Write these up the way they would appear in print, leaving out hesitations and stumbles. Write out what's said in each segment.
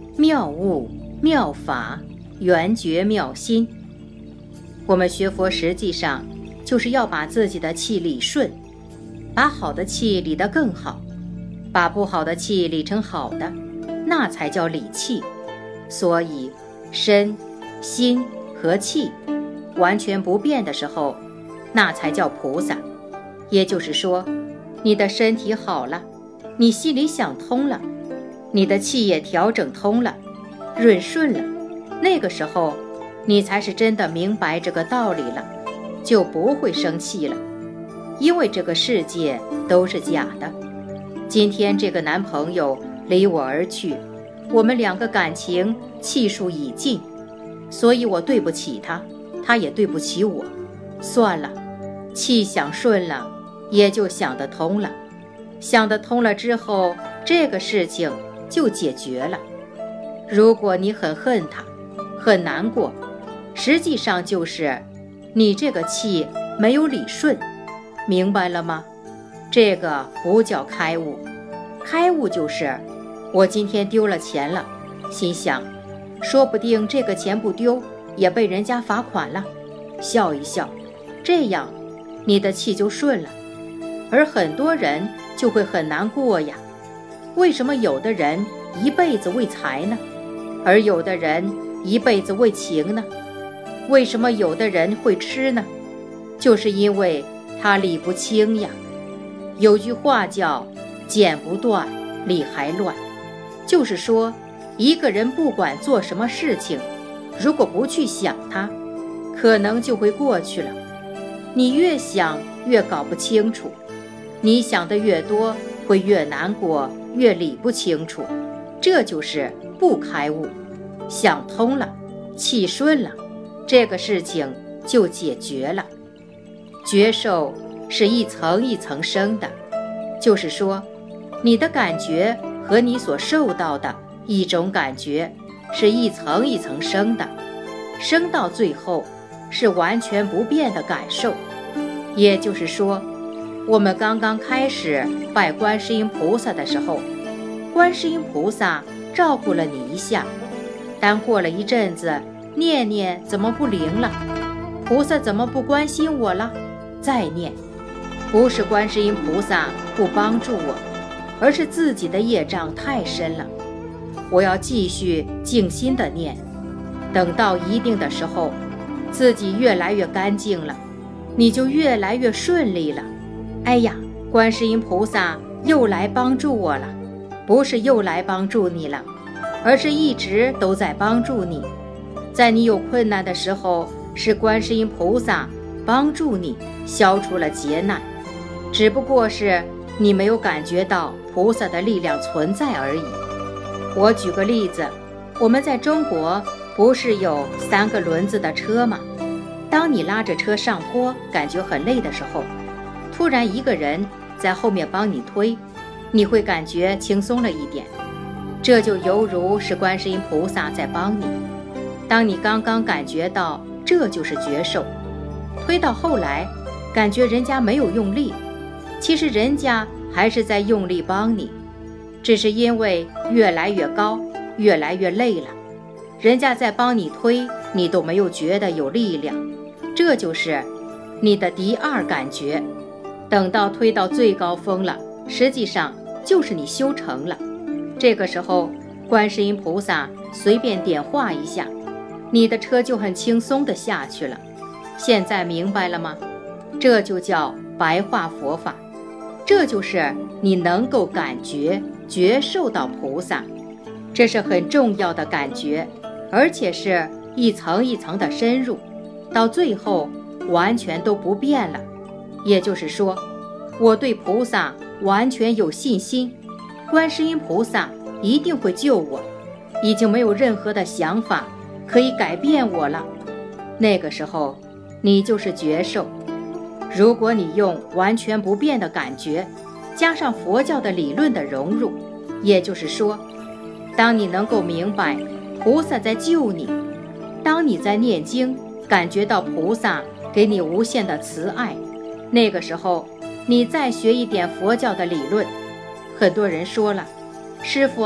妙悟、妙法、圆觉、妙心。我们学佛实际上就是要把自己的气理顺，把好的气理得更好，把不好的气理成好的，那才叫理气。所以身、心和气完全不变的时候，那才叫菩萨。也就是说，你的身体好了，你心里想通了，你的气也调整通了，润顺了，那个时候你才是真的明白这个道理了，就不会生气了。因为这个世界都是假的。今天这个男朋友离我而去，我们两个感情气数已尽，所以我对不起他，他也对不起我。算了，气想顺了，也就想得通了。想得通了之后，这个事情就解决了。如果你很恨他，很难过，实际上就是你这个气没有理顺，明白了吗？这个不叫开悟。开悟就是我今天丢了钱了，心想说不定这个钱不丢也被人家罚款了，笑一笑，这样你的气就顺了。而很多人就会很难过呀。为什么有的人一辈子为财呢？而有的人一辈子为情呢？为什么有的人会吃呢？就是因为他理不清呀。有句话叫剪不断，理还乱。就是说，一个人不管做什么事情，如果不去想它，可能就会过去了。你越想越搞不清楚，你想的越多，会越难过，越理不清楚。这就是不开悟。想通了，气顺了，这个事情就解决了。觉受是一层一层生的，就是说，你的感觉和你所受到的一种感觉是一层一层生的，生到最后是完全不变的感受。也就是说，我们刚刚开始拜观世音菩萨的时候，观世音菩萨照顾了你一下，但过了一阵子，念念怎么不灵了？菩萨怎么不关心我了？再念，不是观世音菩萨不帮助我，而是自己的业障太深了。我要继续静心的念，等到一定的时候，自己越来越干净了，你就越来越顺利了。哎呀，观世音菩萨又来帮助我了，不是又来帮助你了，而是一直都在帮助你。在你有困难的时候，是观世音菩萨帮助你消除了劫难，只不过是你没有感觉到菩萨的力量存在而已。我举个例子，我们在中国不是有3个轮子的车吗？当你拉着车上坡感觉很累的时候，突然一个人在后面帮你推，你会感觉轻松了一点。这就犹如是观世音菩萨在帮你。当你刚刚感觉到这就是觉受，推到后来感觉人家没有用力，其实人家还是在用力帮你，只是因为越来越高，越来越累了，人家在帮你推，你都没有觉得有力量。这就是你的第2感觉。等到推到最高峰了，实际上就是你修成了。这个时候观世音菩萨随便点化一下，你的车就很轻松地下去了。现在明白了吗？这就叫白话佛法，这就是你能够感觉觉受到菩萨，这是很重要的感觉，而且是一层一层的深入，到最后完全都不变了。也就是说，我对菩萨完全有信心，观世音菩萨一定会救我，已经没有任何的想法可以改变我了。那个时候你就是觉受。如果你用完全不变的感觉加上佛教的理论的融入，也就是说，当你能够明白菩萨在救你，当你在念经感觉到菩萨给你无限的慈爱，那个时候你再学一点佛教的理论。很多人说了，师父，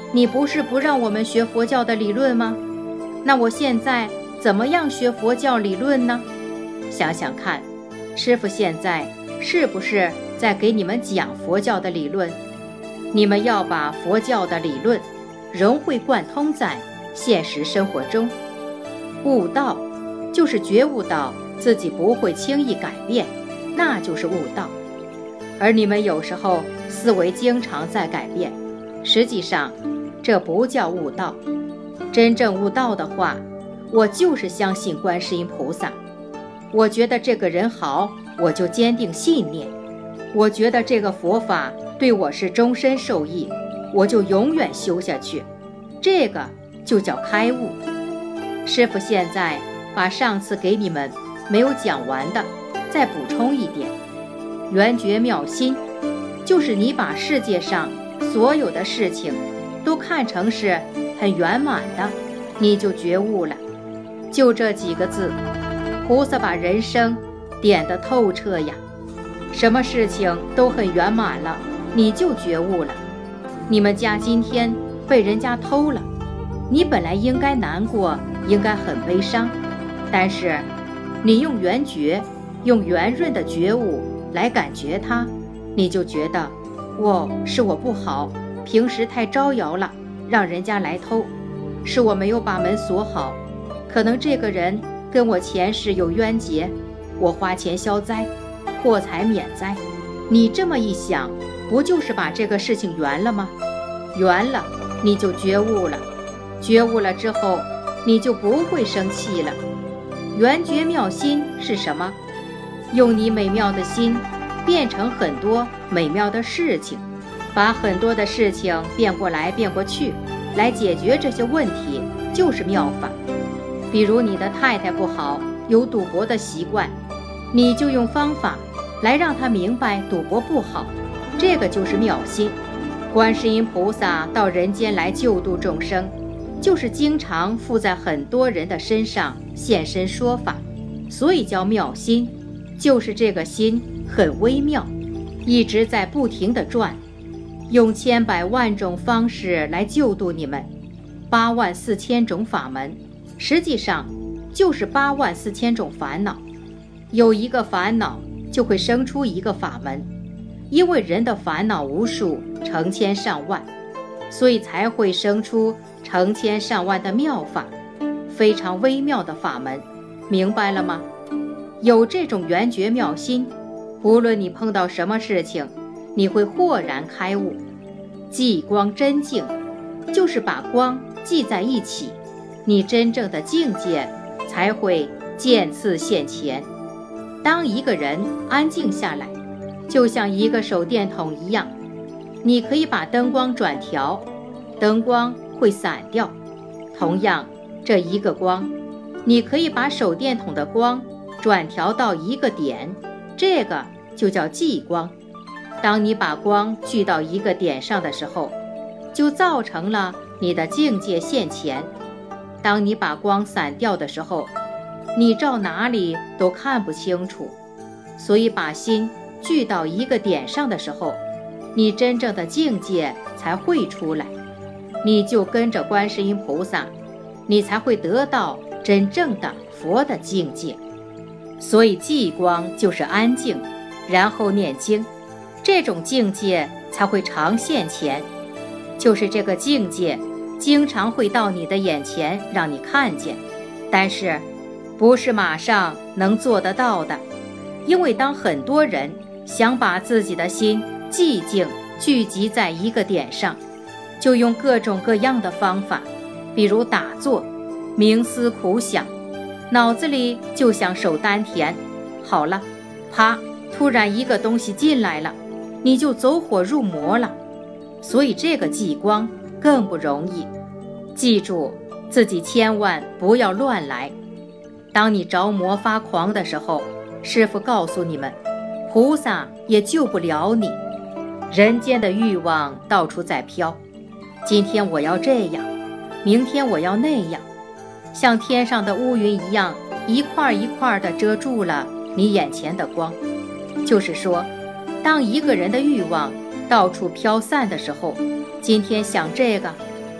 你不是不让我们学佛教的理论吗？那我现在怎么样学佛教理论呢？想想看，师父现在是不是在给你们讲佛教的理论？你们要把佛教的理论融会贯通在现实生活中。悟道就是觉悟到自己不会轻易改变，那就是悟道。而你们有时候思维经常在改变，实际上这不叫悟道。真正悟道的话，我就是相信观世音菩萨。我觉得这个人好，我就坚定信念。我觉得这个佛法对我是终身受益，我就永远修下去。这个就叫开悟。师父现在把上次给你们没有讲完的再补充一点。圆觉妙心就是你把世界上所有的事情都看成是很圆满的，你就觉悟了。就这几个字，菩萨把人生点得透彻呀。什么事情都很圆满了，你就觉悟了。你们家今天被人家偷了，你本来应该难过，应该很悲伤，但是你用圆觉，用圆润的觉悟来感觉它，你就觉得是我不好，平时太招摇了，让人家来偷，是我没有把门锁好，可能这个人跟我前世有冤结，我花钱消灾，破财免灾。你这么一想，不就是把这个事情圆了吗？圆了，你就觉悟了。觉悟了之后，你就不会生气了。圆觉妙心是什么？用你美妙的心变成很多美妙的事情，把很多的事情变过来变过去，来解决这些问题，就是妙法。比如你的太太不好，有赌博的习惯，你就用方法来让她明白赌博不好，这个就是妙心。观世音菩萨到人间来救度众生，就是经常附在很多人的身上现身说法，所以叫妙心。就是这个心很微妙，一直在不停地转，用千百万种方式来救度你们。84000种法门，实际上就是84000种烦恼。有一个烦恼就会生出一个法门，因为人的烦恼无数，成千上万，所以才会生出成千上万的妙法，非常微妙的法门。明白了吗？有这种圆觉妙心，无论你碰到什么事情，你会豁然开悟。寂光真净，就是把光记在一起，你真正的境界才会渐次现前。当一个人安静下来，就像一个手电筒一样，你可以把灯光转调，灯光会散掉。同样，这一个光，你可以把手电筒的光转调到一个点，这个就叫寂光。当你把光聚到一个点上的时候，就造成了你的境界现前。当你把光散掉的时候，你照哪里都看不清楚。所以把心聚到一个点上的时候，你真正的境界才会出来，你就跟着观世音菩萨，你才会得到真正的佛的境界。所以寂光就是安静，然后念经，这种境界才会常现前。就是这个境界经常会到你的眼前让你看见，但是不是马上能做得到的。因为当很多人想把自己的心寂静聚集在一个点上，就用各种各样的方法，比如打坐、冥思苦想，脑子里就想守丹田，好了，啪，突然一个东西进来了，你就走火入魔了。所以这个寂光更不容易。记住，自己千万不要乱来。当你着魔发狂的时候，师父告诉你们，菩萨也救不了你。人间的欲望到处在飘，今天我要这样，明天我要那样，像天上的乌云一样，一块一块地遮住了你眼前的光。就是说，当一个人的欲望到处飘散的时候，今天想这个，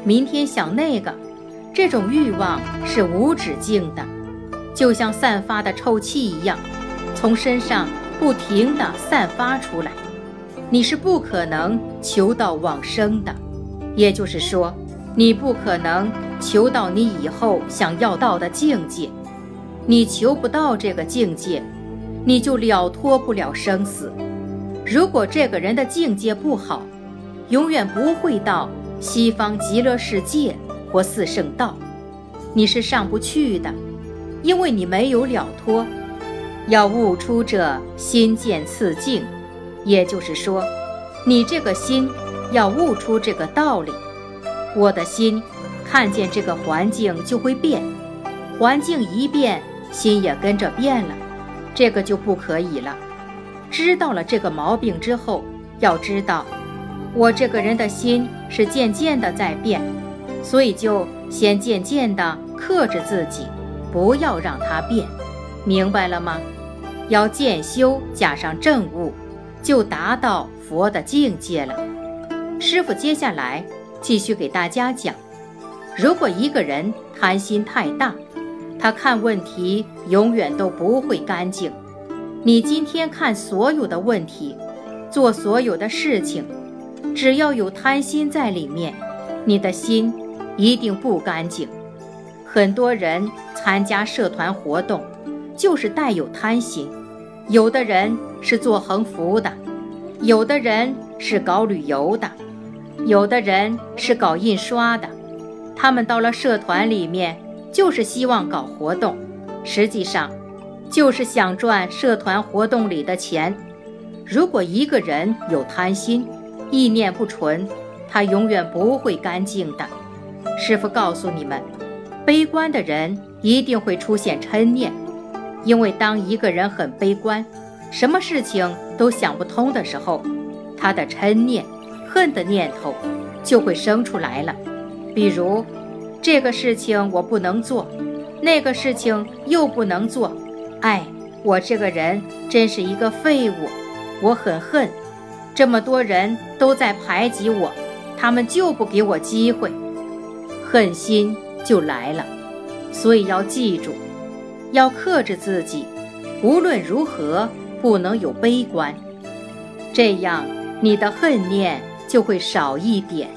明天想那个，这种欲望是无止境的，就像散发的臭气一样，从身上不停地散发出来。你是不可能求到往生的，也就是说，你不可能求到你以后想要到的境界。你求不到这个境界，你就了脱不了生死。如果这个人的境界不好，永远不会到西方极乐世界或四圣道，你是上不去的，因为你没有了脱。要悟出者心见次净，也就是说，你这个心要悟出这个道理。我的心看见这个环境就会变，环境一变，心也跟着变了，这个就不可以了。知道了这个毛病之后，要知道我这个人的心是渐渐的在变，所以就先渐渐的克制自己，不要让它变，明白了吗？要渐修加上正悟，就达到佛的境界了。师父接下来继续给大家讲，如果一个人贪心太大，他看问题永远都不会干净。你今天看所有的问题，做所有的事情，只要有贪心在里面，你的心一定不干净。很多人参加社团活动就是带有贪心，有的人是做横幅的，有的人是搞旅游的，有的人是搞印刷的。他们到了社团里面就是希望搞活动，实际上就是想赚社团活动里的钱。如果一个人有贪心，意念不纯，他永远不会干净的。师父告诉你们，悲观的人一定会出现嗔念，因为当一个人很悲观，什么事情都想不通的时候，他的嗔念、恨的念头就会生出来了。比如，这个事情我不能做，那个事情又不能做，我这个人真是一个废物，我很恨，这么多人都在排挤我，他们就不给我机会，恨心就来了。所以要记住，要克制自己，无论如何不能有悲观，这样你的恨念就会少一点。